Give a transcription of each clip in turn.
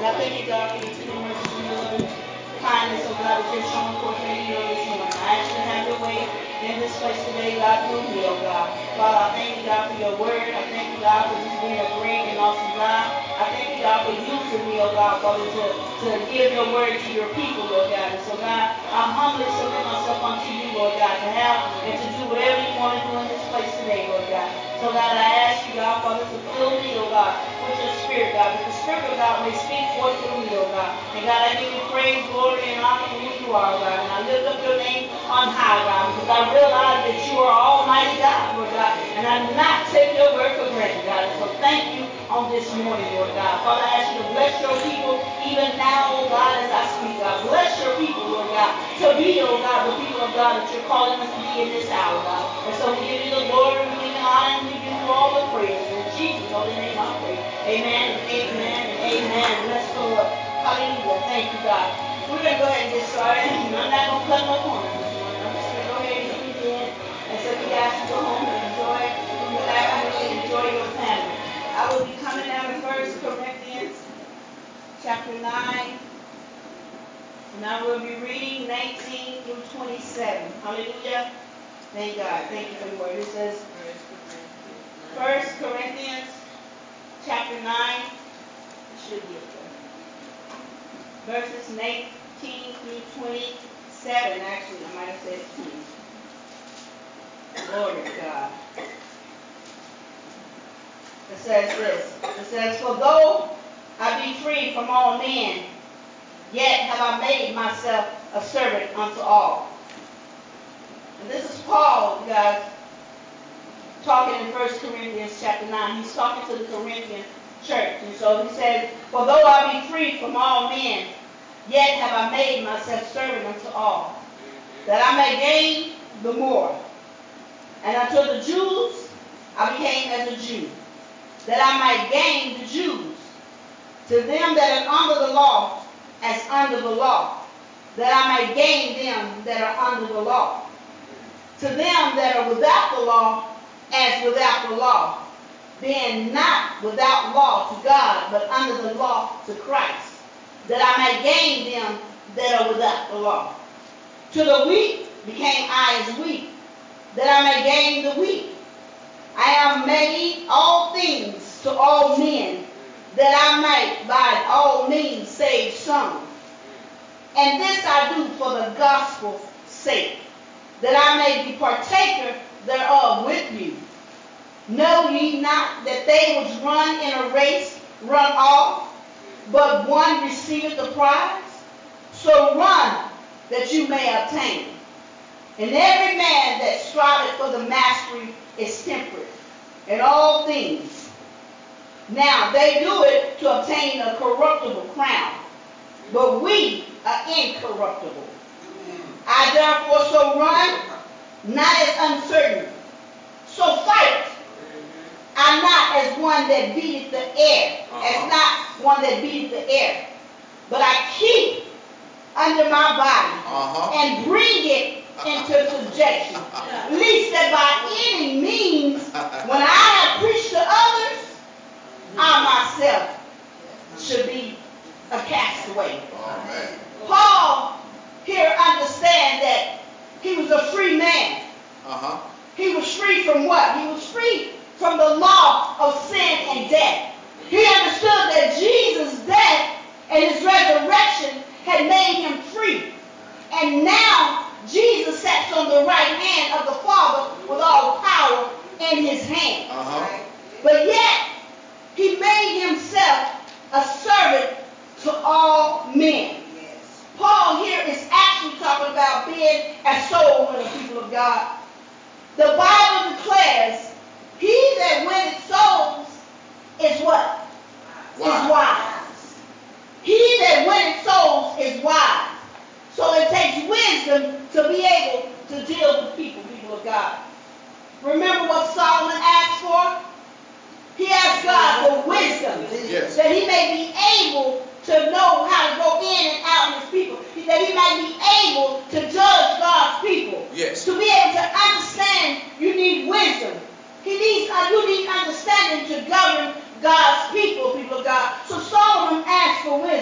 And I thank you, God, for your tender mercies and your loving kindness, oh God, that you're showing forth me this morning. I ask you to have your way in this place today, God, through me, oh God. Father, I thank you, God, for your word. I thank you, God, for just being a great and awesome God. I thank you, God, for using me, oh God, Father, to give your word to your people, Lord God. And so, God, I humbly submit myself unto you, Lord God, to have and to do whatever you want to do in this place today, Lord God. So, God, I ask you, God, Father, to fill me, oh God, with your spirit, God, that the spirit of God may speak forth through me, oh God. And God, I give you praise, glory, and honor for who you are, God. And I lift up your name on high, God, because I realize that you are Almighty God, Lord God. And I do not take your word for granted, God. And so thank you on this morning, Lord God. Father, I ask you to bless your people even now, oh God, as I speak, God. Bless your people, Lord God, to be, oh God, the people of God that you're calling us to be in this hour, God. And so we give you the glory, we give you honor, and we give you all the praise. In Jesus' holy name I pray. Amen, amen, and amen. Bless the Lord. Hallelujah. Thank you, God. We're going to go ahead and get started. I'm not going to cut no corners this morning. I'm just going to go ahead and begin. And so you guys can go home and enjoy your afternoon and enjoy your family. I will be coming out of 1 Corinthians chapter 9. And I will be reading 19 through 27. Hallelujah. Thank God. Thank you for your word. It says 1 Corinthians chapter 9. It should be up there. Verses 19 through 27. Actually, I might have said 20. Glory to God. It says this. It says, for though I be free from all men, yet have I made myself a servant unto all. And this is Paul, you guys, talking in 1 Corinthians chapter 9. He's talking to the Corinthian church. And so he says, for though I be free from all men, yet have I made myself servant unto all, that I may gain the more. And unto the Jews I became as a Jew, that I might gain the Jews. To them that are under the law, as under the law, that I might gain them that are under the law. To them that are without the law, as without the law, being not without law to God, but under the law to Christ, that I might gain them that are without the law. To the weak became I as weak, that I may gain the weak. I am made all things to all men, that I might by all means save some. And this I do for the gospel's sake, that I may be partaker thereof with you. Know ye not that they which run in a race run all, but one receiveth the prize? So run that you may obtain. And every man that striveth for the mastery is temperate in all things. Now they do it to obtain a corruptible crown, but we are incorruptible. I therefore so run, not as uncertain. So fight. I not as one that beateth the air, as not one that beateth the air, but I keep under my body and bring it into subjection, lest that by any means, when I have preached to others, I myself should be a castaway. Paul here understands that he was a free man. He was free from what? He was free from the law of sin and death. He understood that Jesus' death and his resurrection had made him free. And now Jesus sits on the right hand of the Father with all power in his hand. But yet, he made himself a servant to all men. Paul here is actually talking about being a soul winner, people of God. The Bible declares, he that winneth souls is what? Is wise. He that winneth souls is wise. So it takes wisdom to be able to deal with people of God. Remember what Solomon asked for? He asked God for wisdom, that he may be able to know how to go in and out of his people, that he might be able to judge God's people. To be able to understand, you need wisdom. You need understanding to govern God's people of God. So Solomon asked for wisdom.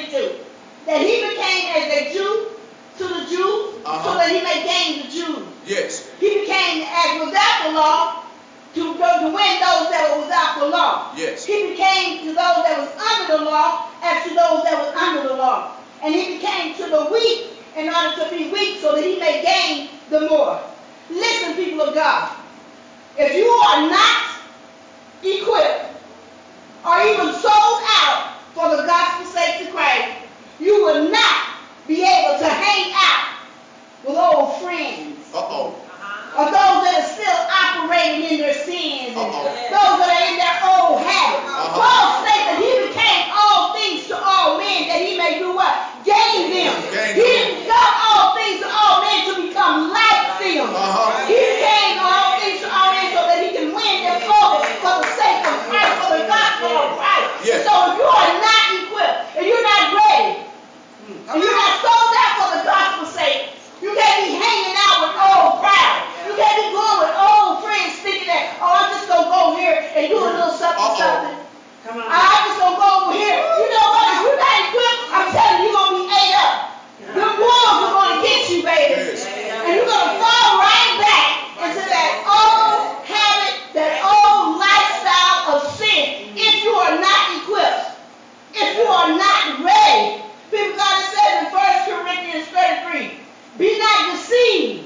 22. That he became as a Jew to the Jews, so that he may gain the Jews. Yes. He became as without the law to win those that were without the law. Yes. He became to those that was under the law as to those that was under the law. And he became to the weak in order to be weak so that he may gain the more. Listen, people of God. If you are not equipped or even sold out for the gospel's sake to Christ, you will not be able to hang out with old friends. Or those that are still operating in their sins. And those that are in their old habits. Paul states that he became all things to all men that he may do what? Gain them. He didn't become all things to all men to become like them. He became all things to all men so that he can win them over for the sake of Christ, for the gospel of Christ. Yes. So if you are not equipped and you're not ready, and you're not sold out for the gospel's sake, you can't be hanging out with old crowd. You can't be going with old friends thinking that, oh, I'm just going to go here and do a little something. Come on. I'm just going to go over here. You know what? If you're not equipped, I'm telling you, you're going to be ate up. The wolves are going to get you, baby. Yes. And you're going to fall right back into that old habit, that old lifestyle of sin if you are not equipped. If you are not ready. People, God says in 1 Corinthians 33, be not deceived.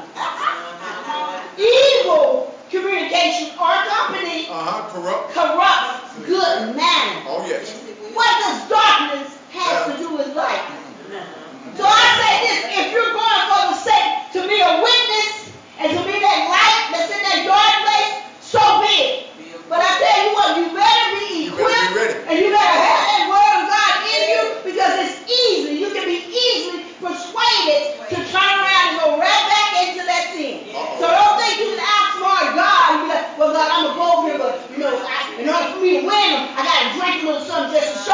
Evil communication or company corrupts good manners. Oh, yes. What does darkness have to do with light? So I say this, if you're going for the sake to be a witness and to be that light that's in that dark place, so be it. But I tell you what, you better be equipped and you better have that word of God in you because it's easy. You can be easily persuaded to turn around and go right back into that sin. So don't think you can outsmart God and be like, well, God, I'm going to go over here, but, in order for me to win them, I got to drink a little something just to show.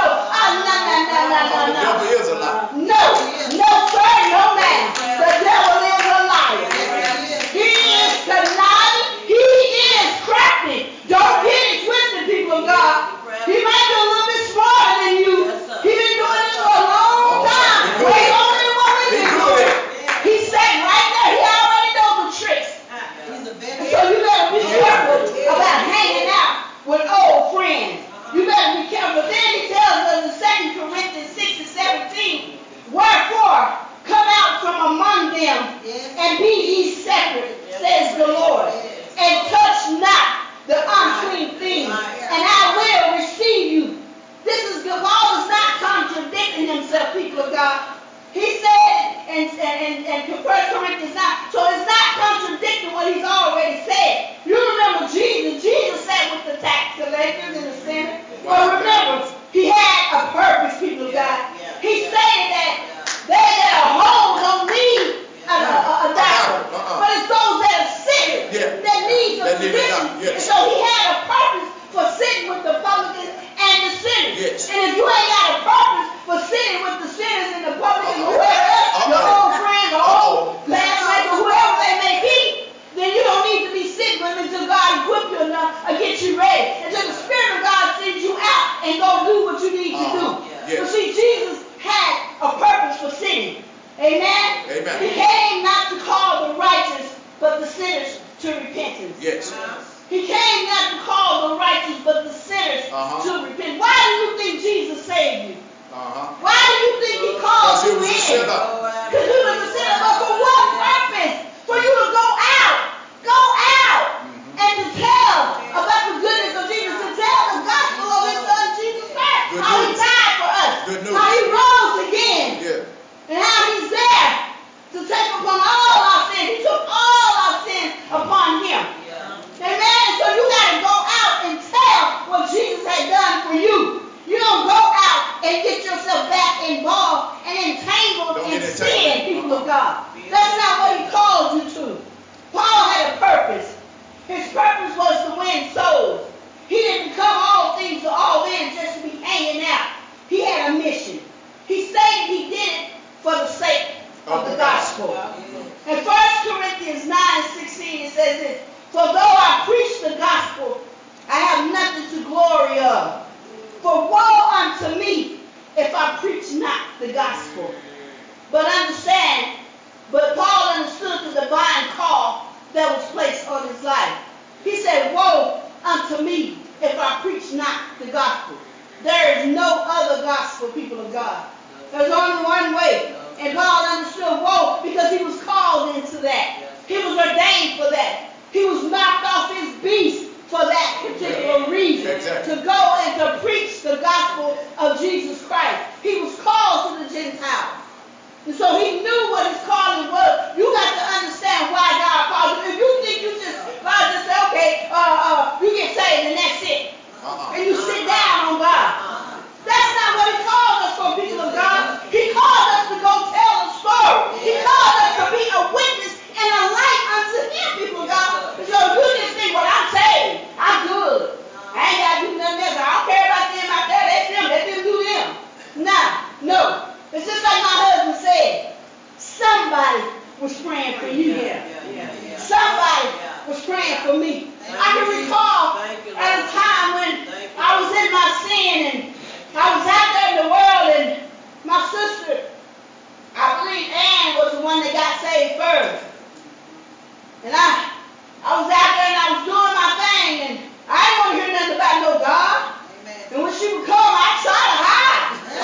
The devil is a lie. No, sir, no, ma'am. The devil is a liar. He is conniving. He is crafty. Don't get it twisted, people of God. He might be a little bit smarter than you. He's been doing this for a long time. Way longer than what we've been doing. He sat right there. He already knows the tricks. So you better be careful about hanging out with old friends. You better be careful. Then he tells us in 2 Corinthians 6 and 17, wherefore come out from among them and be ye separate, says the Lord, and touch not the unclean thing, and I will receive you. This is good. Paul is not contradicting himself, people of God. He said in 1 Corinthians 9, so it's not contradicting what he's already said. You remember Jesus. Jesus sat with the tax collectors and the sinners. But remember, he had a purpose, people of God. He said that they that are whole don't need a doctor. But it's those that are sick that need a physician. And so he had a purpose for sitting with the publicans and the sinners. And if you ain't got a purpose for sitting with the sinners and the publicans or whoever else, your old friends or old classmates or whoever they may be, then you don't need to be sitting with them until God equip you enough or get you ready. Until the Spirit of God sends you out and go do what you need to do. But see, Jesus had a purpose for sitting. Amen? He came not to call the righteous, but the sinners to repentance. Yes. He came not to call the righteous, but the sinners to repent. Why do you think Jesus saved you? Why do you think he called you in? Because he was a sinner. But for what purpose? For you to go out. And to tell about the goodness of Jesus. To tell the gospel of his son, Jesus Christ. How he died for us. How he rose again. And how he's there to take upon all our sins. He took all our sins upon him. Amen. So you got to go out and tell what Jesus had done for you. You don't go out and get yourself back involved and entangled in sin, gospel, people of God. There's only one way. And Paul understood, whoa, because he was called into that. He was ordained for that. He was knocked off his beast for that particular reason. To go and to preach the gospel of Jesus Christ. He was called to the Gentiles. And so he knew what his calling was. You got to understand why God called you. If you think God just say, okay, you get saved and that's it. And you sit down on God. That's not what he called us for, people of God. He called us to go tell a story. He called us to be a witness and a light unto him, people of God. So you just think, well, I'm saved. I'm good. I ain't got to do nothing else. I don't care about them out there. That's them. Let them do them. Nah, no. It's just like my husband said. Somebody was praying for you. Somebody was praying for me. I can recall at a time when I was in my sin and I was out there in the world, and my sister, I believe Ann was the one that got saved first. And I was out there and I was doing my thing, and I didn't want to hear nothing about no God. Amen. And when she would come, I tried to hide.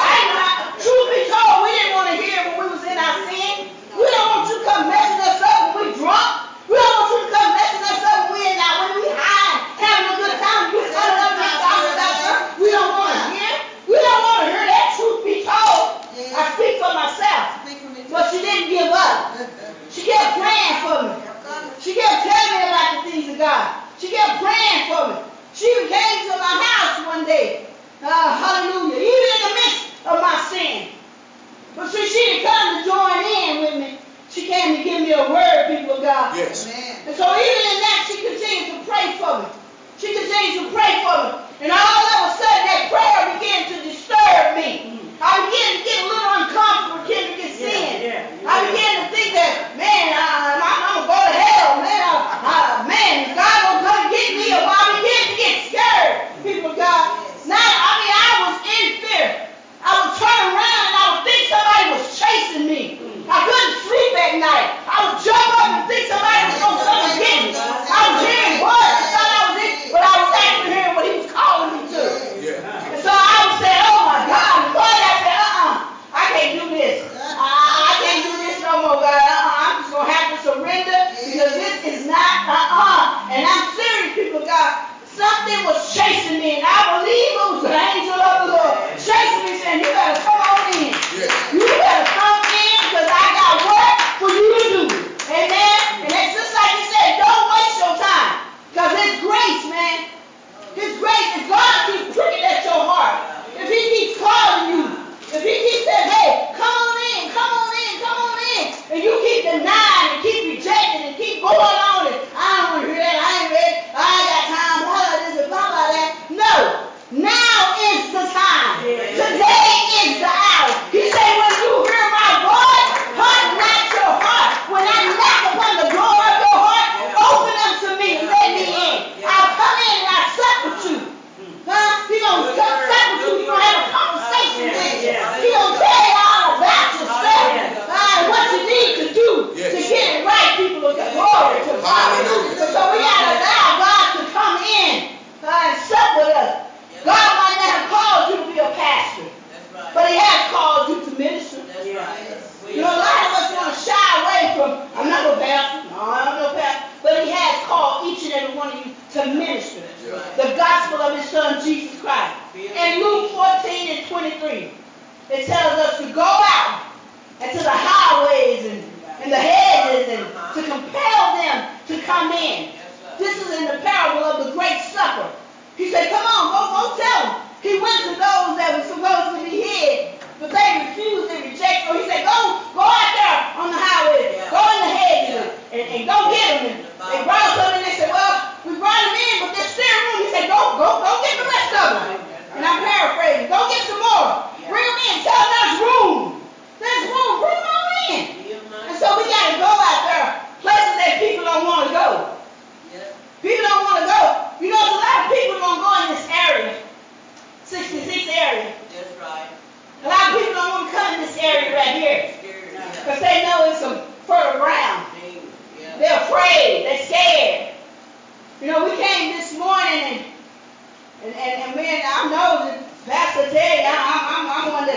Truth be told, we didn't want to hear when we was in our sin. We don't want you to come messing us up when we drunk. We don't want you to come messing us up when we high, having a good time. You coming up here talking about her. We don't want to hear. We don't want to hear that. Truth be told, I speak for myself. But she didn't give up. She kept praying for me. She kept telling me about the things of God. She kept praying for me. She even came to my house one day. Hallelujah. Even in the midst of my sin. But see, she didn't come to join in with me. She came to give me a word, people of God. Yes. And so even in that, she continued to pray for me. She continued to pray for me. And all of a sudden, that prayer began to disturb me. I began to get a little uncomfortable, began to get sin. I began to think that, man, I'm going to go to hell. Man, is God going to come get me? Or I began to get scared, people of God. Now, I was in fear. I would turn around and I would think somebody was chasing me. I couldn't sleep at night. I would jump up and think somebody was going to come and get me. I was hearing words. I thought I was in, but I was actually hearing what he was calling me to. And so I would say, oh my God. And finally I said, I can't do this. I can't do this no more, God. I'm just going to have to surrender because this is not, And I'm serious, people of God. Something was chasing me, and I believe it was the angel of the Lord chasing me, saying, you better come on in. You better come in because I got work for you to do. Amen? And it's just like he said, don't waste your time. Because his grace, man, his grace, if God keeps pricking at your heart, if he keeps calling you, if he keeps saying, hey, come on in, come on in, come on in, and you keep denying and keep rejecting and keep going on and I don't want to hear that, I ain't ready, I ain't got time, blah, blah, this and blah, blah, that. No. Now is the time. Today is the hour. He said, when you hear my voice, harden not your heart. When I knock upon the door of your heart, open up to me and let me in. I'll come in and I'll sup with you. He's going to come sup with you. He's going to have a conversation with you. He's going to tell you all about yourself and what you need to do to get it right, people of God. Glory to God. So we got to allow God to come in and sup with us. God might not have called you to be a pastor, but he has called you to minister. You know, a lot of us want to shy away from, I'm not no pastor, no, I'm no pastor, but he has called each and every one of you to minister the gospel of his son, Jesus Christ. In Luke 14 and 23, it tells us to go out into the highways and the hedges and to compel them to come in. This is in the parable of the great supper. He said, come on, go tell them. He went to those that were supposed to be hid, but they refused and rejected. So he said, go out there on the highway, go in the hedges and go get them. And they brought them and they said, well, we brought them in, but there's still room. He said, go get the rest of them. And I'm paraphrasing. Go get some more. Bring them in. Tell them there's room. There's room. Bring them on in. And so we got to go out there, places that people don't want to go. People don't want to go. You know, there's a lot of people don't go in this area, 66 area. That's right. A lot of people don't want to come in this area right here because they know it's some fertile ground. They're afraid. They're scared. You know, we came this morning and man, I know that Pastor Teddy, I'm one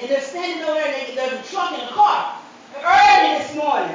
they're standing over there, and there's a truck in the car. Early this morning.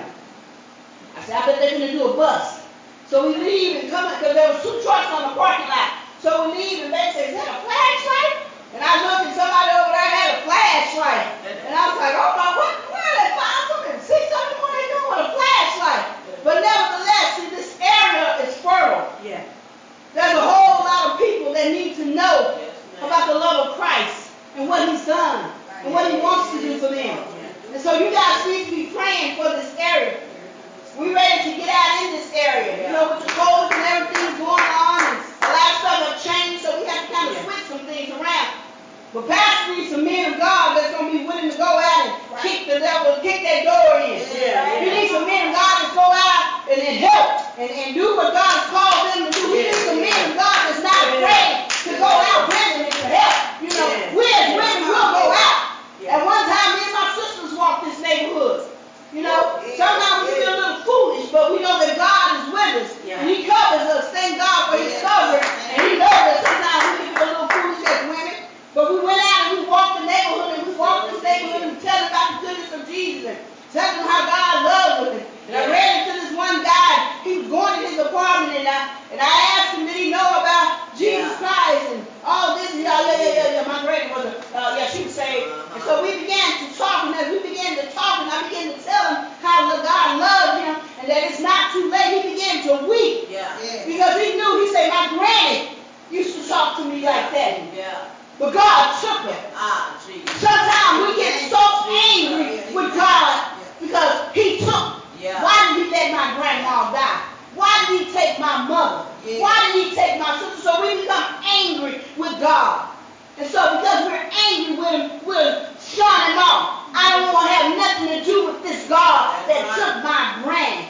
I said, I bet they're going to do a bus. So we leave and come, because there was 2 trucks on the parking lot. So we leave, and they say, is that a flashlight? And I looked, and somebody over there had a flashlight. And I was like, oh my, what are they, 5 and 6 of them, what are they doing with a flashlight? But nevertheless, see, this area is fertile. Yeah. There's a whole lot of people that need to know about the love of Christ and what he's done and what he wants to do for them. And so you guys need to be praying for this area. We're ready to get out in this area. You know, with the COVID and everything going on, and a lot of stuff have changed, so we have to kind of switch some things around. But Pastor needs some men of God that's going to be willing to go out and kick the devil, kick that door in. He needs some men of God that's go out and help and do what God has called them to do. He needs some men of God that's not afraid to go out willingly to help. You know, we as women will go out. At one time, me and my sisters walked this neighborhood. You know, sometimes we feel a little foolish, but we know that God is with us. And he covers us. Thank God for his covering. And he knows that sometimes we can feel a little foolish as women. But we went out and we walked the neighborhood, and we walked this neighborhood and tell them about the goodness of Jesus. Tell them how God loves us. And I ran into this one guy. He was going to his apartment, and I asked him, did he know about Jesus Christ and all this? And yeah. My granny was she was saved. And so we began to talk, and as we began to talk, and I began to tell him how God loved him and that it's not too late, he began to weep. Because he knew, he said, my granny used to talk to me like that. But God took her. Sometimes we get so angry with God because he took. Why did he let my grandma die? Why did he take my mother? Why did he take my sister? So we become angry with God. And so because we're angry with him, we'll shun him off. I don't want to have nothing to do with this God that took my granny.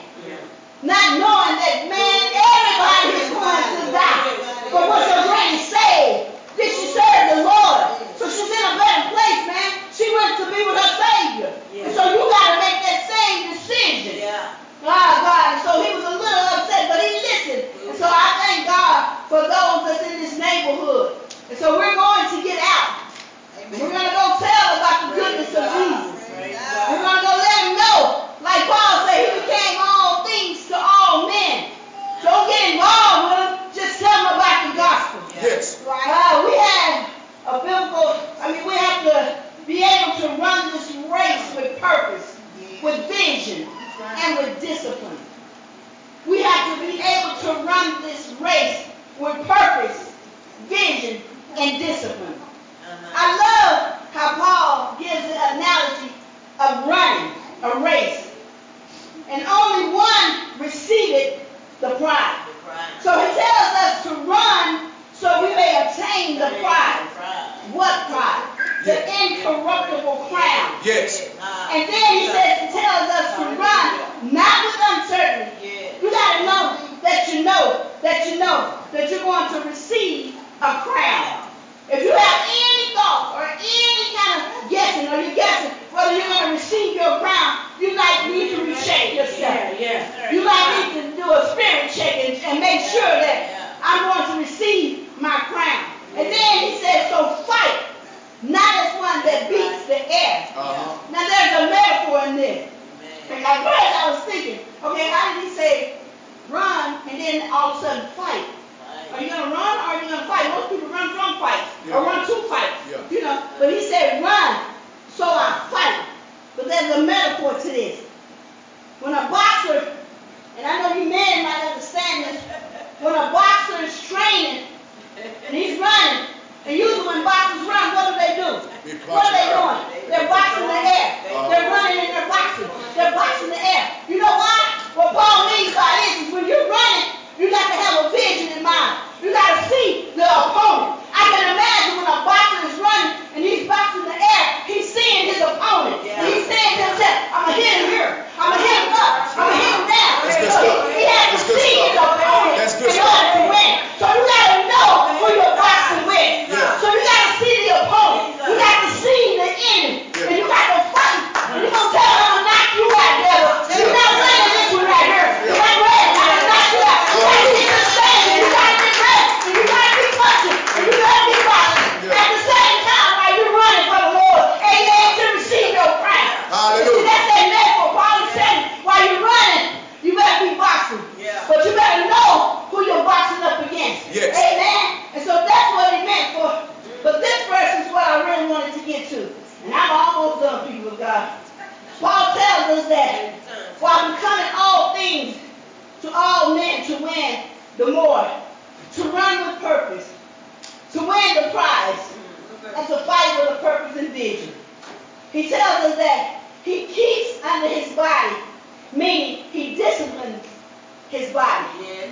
Not knowing that, man, everybody is going to die. But was your granny saved? Did she serve the Lord? So she's in a better place, man. She went to be with her Savior. And so you got to make that same decision. God. And so he was a little upset, but he listened. And so I thank God for those that's in this neighborhood. And so we're going to get out. We're going to go tell about the goodness of Jesus. We're going to go let him know. Like Paul said, he became all things to all men. Don't get involved with him. Just tell them about the gospel. Yes. We have a we have to be able to run this race with purpose, with vision, and with discipline. We have to be able to run this race with purpose, vision, and discipline. I love how Paul gives the analogy of running a race. And only one receiveth the prize. So he tells us to run so we may obtain the prize. What prize? The incorruptible crown. Yes. And then he tells us to run not with uncertainty. You got to know that you're going to receive a crown. If you have any thought or any kind of guessing, or you're guessing whether you're going to receive your crown, you might need to recheck yourself. You might need to do a spirit check and make sure that I'm going to receive my crown. And then he says, so fight, not as one that beats the air. Now there's a metaphor in this. And at first I was thinking, okay, how did he say run and then all of a sudden fight? Are you going to run or are you going to fight? Most people run from God. Paul tells us that while becoming all things to all men to win the more, to run with purpose, to win the prize, and to fight with a purpose and vision. He tells us that he keeps under his body, meaning he disciplines his body.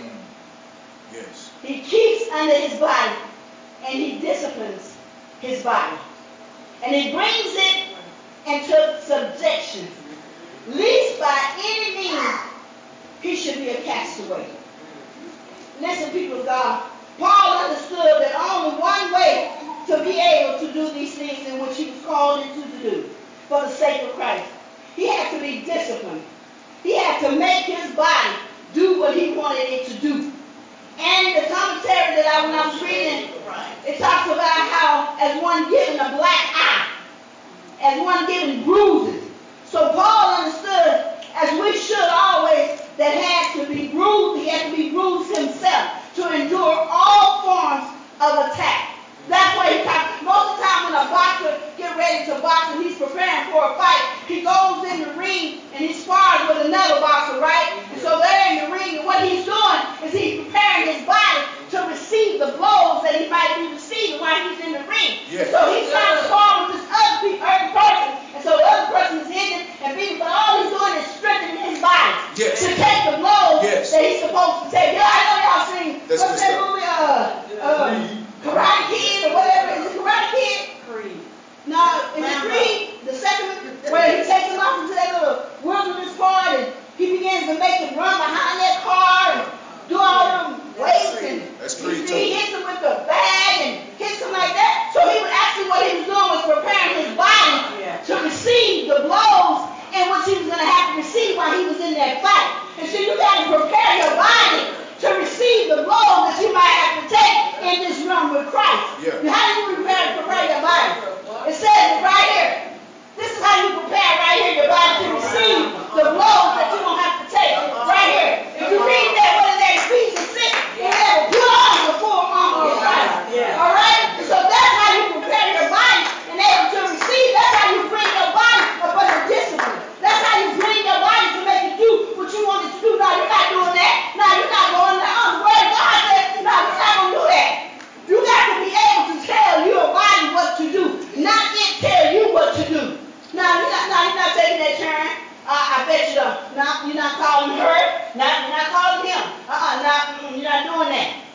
Yes. He keeps under his body and he disciplines his body. And he brings it into subjection, lest by any means he should be a castaway. Listen, people of God, Paul understood that only one way to be able to do these things in which he was called into to do for the sake of Christ. He had to be disciplined. He had to make his body do what he wanted it to do. And in the commentary that when I was reading, it talks about how as one given a black eye, as one given bruises. So Paul understood, as we should always, that had to be bruised, he had to be bruised himself to endure all forms of attack. That's why he talks. Most of the time when a boxer get ready to box and he's preparing for a fight, he goes in the ring and he spars with another boxer, right? And so they're in the ring, and what he's doing is he's preparing his body to receive the blows that he might be receiving while he's in the ring. Yes. So he's trying to spar with this other person, and so the other person is hitting and beating, but all he's doing is strengthening his body to take the blows that he's supposed to take. I know y'all seen what's that movie? Karate Kid or whatever. Is it Karate Kid? Creed. No, is it Creed? The second one where he takes him off into that little wilderness part and he begins to make him run behind that car and do all them weights and he hits him with the bag and hits him like that. So he was actually what he was doing was preparing his body to receive the blows in which he was going to have to receive while he was in that fight. And so you got to prepare your body to receive the blows that you might have to take in this run with Christ. Yeah. How do you prepare your body? It says right here. This is how you prepare right here your body to receive the blows that you don't have to take. Right here. If you read that, what is that? Ephesians 6, it says put on the full armor of Christ. All right? So that's how you prepare your body and able to receive. That's how you bring your body up under discipline. That's how you bring your body to make it do what you want it to do. No, you're not doing that. No, you're not going there. The word of God says, no, you're not going to do that. You got to be able to tell your body what to do, not it tell you what to do. No, you're not taking that turn. I bet you don't. No, you're not calling her. No, you're not calling him. You're not doing that.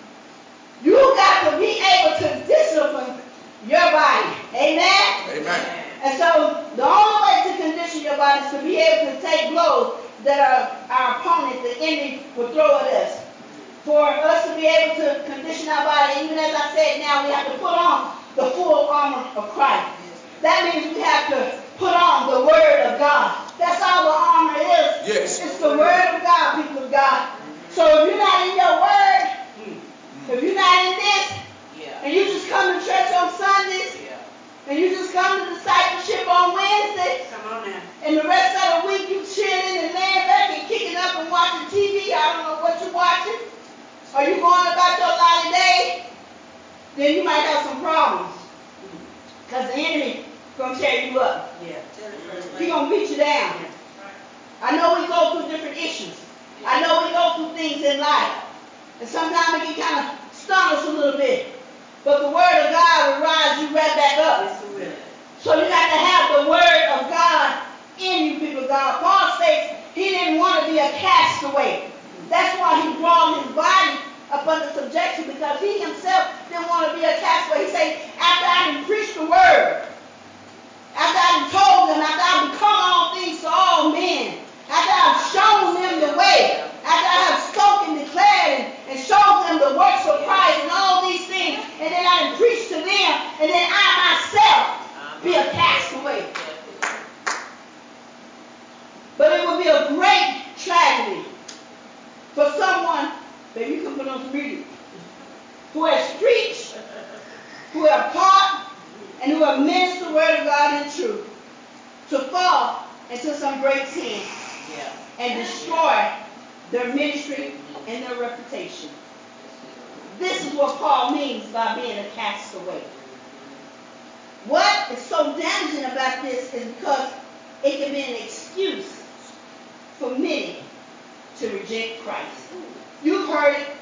You got to be able to discipline your body. Amen? Amen. And so the only way to condition your body is to be able to take blows that our opponent, the enemy, will throw at us. For us to be able to condition our body, even as I said now, we have to put on the full armor of Christ. That means we have to put on the Word of God. That's all the armor is. Yes. It's the Word of God, people of God. So if you're not in your Word, if you're not in this, and you just come to church on Sundays, and you just come to discipleship on Wednesday, Come on now. and the rest of the week you chilling and laying back and kicking up and watching TV, I don't know what you're watching, or you going about your life day, then you might have some problems. Because the enemy going to tear you up. He's going to beat you down. I know we go through different issues. I know we go through things in life. And sometimes it can kind of stun us a little bit. But the Word of God will rise you right back up. So you got to have the Word of God in you, people of God. Paul states he didn't want to be a castaway. That's why he brought his body up under subjection, because he himself didn't want to be a castaway. He said, after I done preached the Word, after I done told them, after I become all things to all men, after I've shown them the way, after I have spoken, declared, and showed them the works of Christ and all these things, and then I done preached to them, and then I myself be a castaway. But it would be a great tragedy for someone, baby, you can put on some music, who has preached, who have taught, and who have ministered the Word of God in truth, to fall into some great sin and destroy their ministry and their reputation. This is what Paul means by being a castaway. What is so damaging about this is because it can be an excuse for many to reject Christ. You've heard it.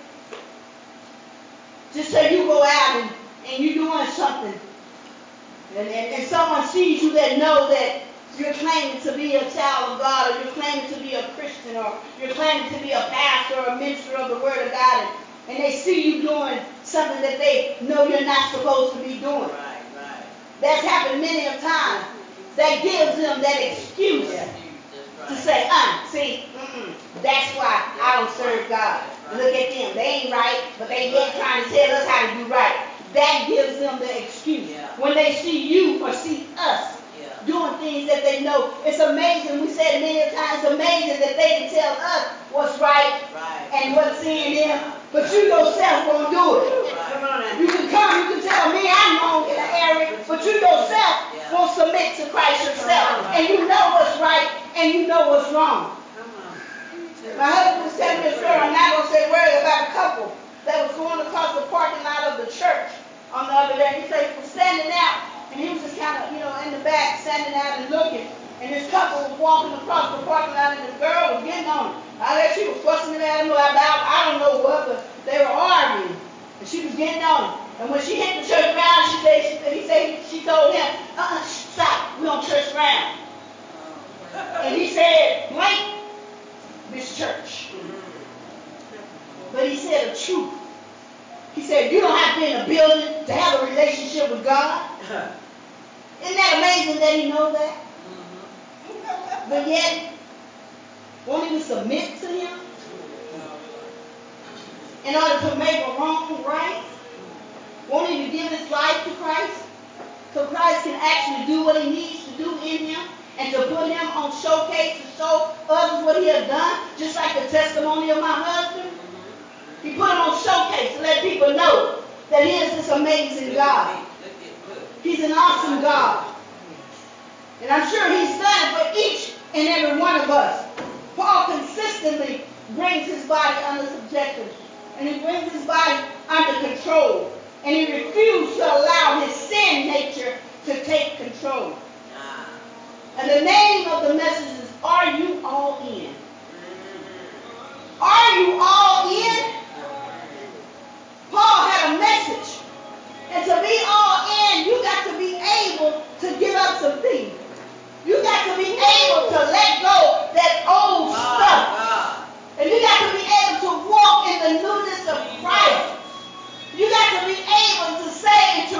Just say you go out and you're doing something, and someone sees you that know that you're claiming to be a child of God, or you're claiming to be a Christian, or you're claiming to be a pastor or a minister of the Word of God, and they see you doing something that they know you're not supposed to be doing. Right, right. That's happened many a time. That gives them that excuse to say, that's why I don't serve God. Look at them. They ain't right, but they yet trying to tell us how to do right. That gives them the excuse. When they see you or see us doing things that they know. It's amazing. We said many times, it's amazing that they can tell us what's right and what's sin in, but you yourself won't do it. Right. You can come, you can tell me I'm wrong in the area, but you yourself won't submit to Christ yourself. And you know what's right and you know what's wrong. My husband was telling me a story. I'm not going to say words about a couple that was going across the parking lot of the church on the other day. He said he was standing out, and he was just kind of, in the back, standing out and looking. And this couple was walking across the parking lot, and the girl was getting on him. I guess she was fussing at him about, I don't know what, but they were arguing. And she was getting on him. And when she hit the church ground, she told him, stop, we on church ground. And he said, blank this church. But he said a truth. He said, you don't have to be in a building to have a relationship with God. Isn't that amazing that he knows that? But yet, won't even submit to him in order to make a wrong right? Won't even give his life to Christ so Christ can actually do what he needs to do in him and to put him on showcase to show others what he has done, just like the testimony of my husband. He put him on showcase to let people know that he is this amazing God. He's an awesome God. And I'm sure he's done it for each and every one of us. Paul consistently brings his body under subjection. And he brings his body under control. And he refused to allow his sin nature to take control. And the name of the message is, Are You All In? Are you all in? Paul had a message. And to be all in, you got to be able to give up some things. You got to be able to let go that old stuff. And you got to be able to walk in the newness of Christ. You got to be able to say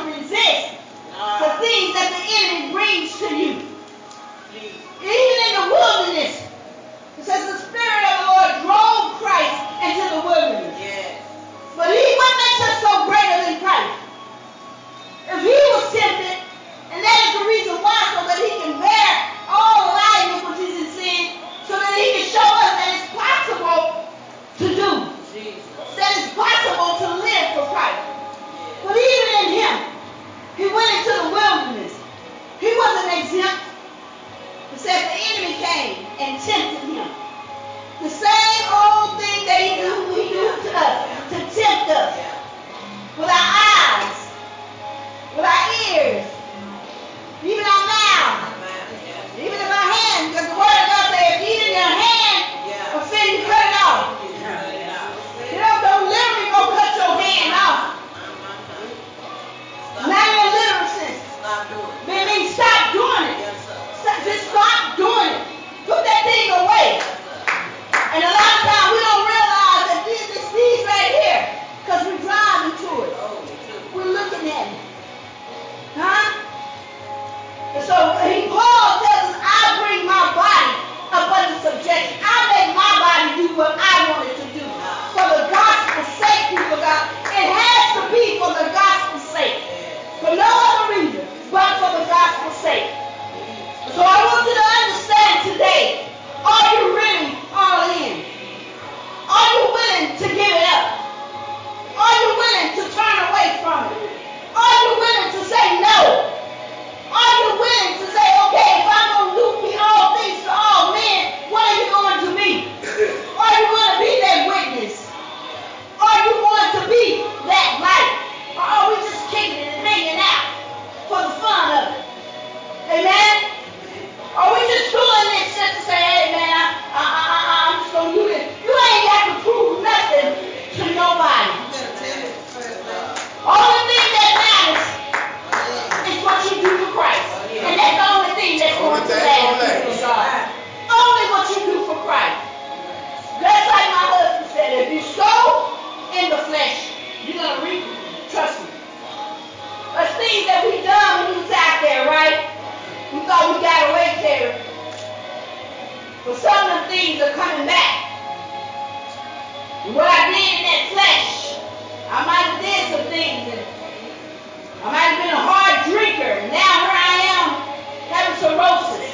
thought we got away, Terry. But some of them things are coming back. And what I did in that flesh, I might have did some things. And I might have been a hard drinker. And now here I am having cirrhosis.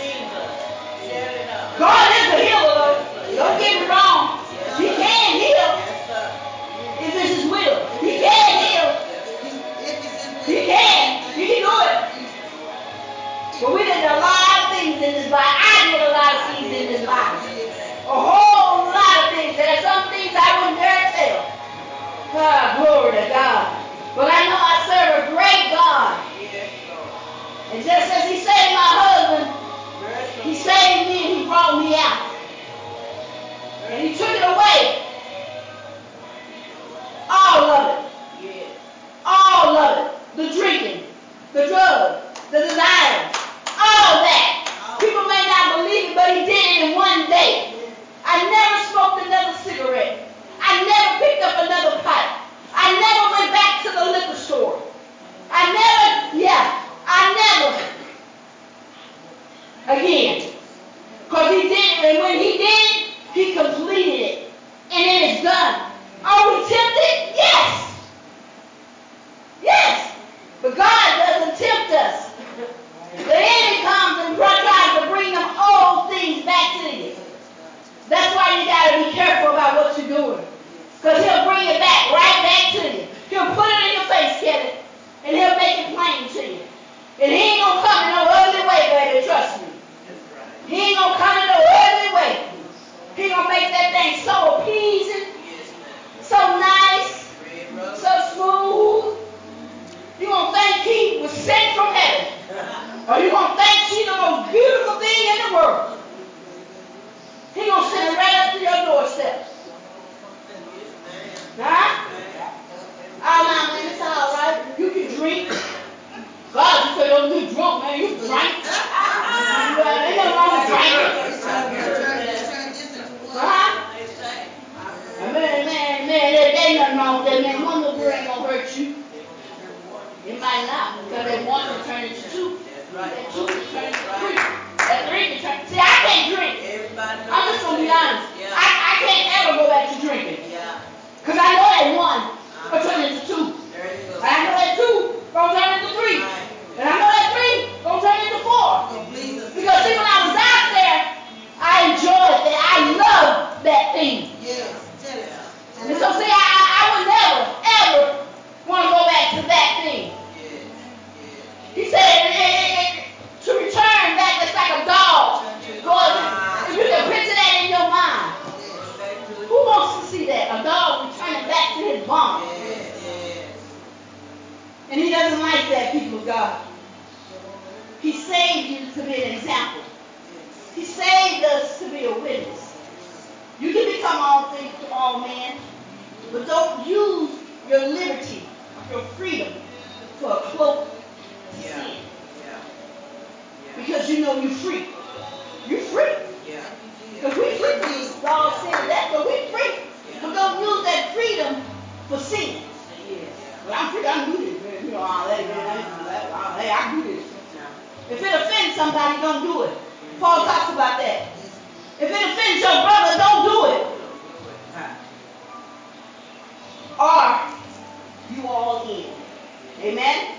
God is a healer, though. Don't get me wrong. He can heal if it's His will. He can heal. He can. He can do it. But we did a lot of things in this body. I did a lot of things in this body. A whole lot of things. There are some things I wouldn't dare tell. Glory to God. But I know I serve a great God. And just as He saved my husband, He saved me and He brought me out. And He took it away. All of it. All of it. The drinking, the drugs, the desires, all that. People may not believe it, but He did it in one day. I never smoked another cigarette. I never picked up another pipe. I never went back to the liquor store. I never again. Because He did it, and when He did it, He completed it. And it is done. Are we tempted? Yes. Yes. But God doesn't tempt us. The enemy comes and tries to bring them old things back to you. That's why you got to be careful about what you're doing. Because he'll bring it back, right back to you. He'll put it in your face, Kevin, and he'll make it plain to you. And he ain't going to come in no ugly way, baby, trust me. He ain't going to come in no ugly way. He going to make that thing so appeasing, so nice, so smooth. You going to think he was sent from heaven. Or you going to think she's the most beautiful thing in the world. He going to send it right up to your doorstep. Huh? Oh, no, man, it's all right. You can drink. God, you say don't get drunk, man. You drink. Ain't nothing wrong with drinking. Huh? Man, there ain't nothing wrong with that, man. One little girl ain't going to hurt you. It might not, because that one can turn into two. That two can turn into three. That three can turn. See, I can't drink. I'm just going to be honest. I can't ever go back to drinking. Because I know that one will turn into two. And I know that two going to turn into three. And I know that three going to turn into four. Because see, when I was out there, I enjoyed that. I loved that thing. And so see, I would never, ever want to go back to that thing. He said to return back, it's like a dog. If you can picture that in your mind. Who wants to see that? A dog returning back to his vomit. And he doesn't like that, people of God. He saved you to be an example. He saved us to be a witness. You can become all things to all men, but don't use your liberty, your freedom, for a cloak to sin. Because you know you're free. You're free. Because we're free from law, sin, and death, but we're free. But don't use that freedom for sin. Well, I'm free. I can do this, man. You know, hey, I can do this. If it offends somebody, don't do it. Paul talks about that. If it offends your brother, don't do it. Are you all in? Amen?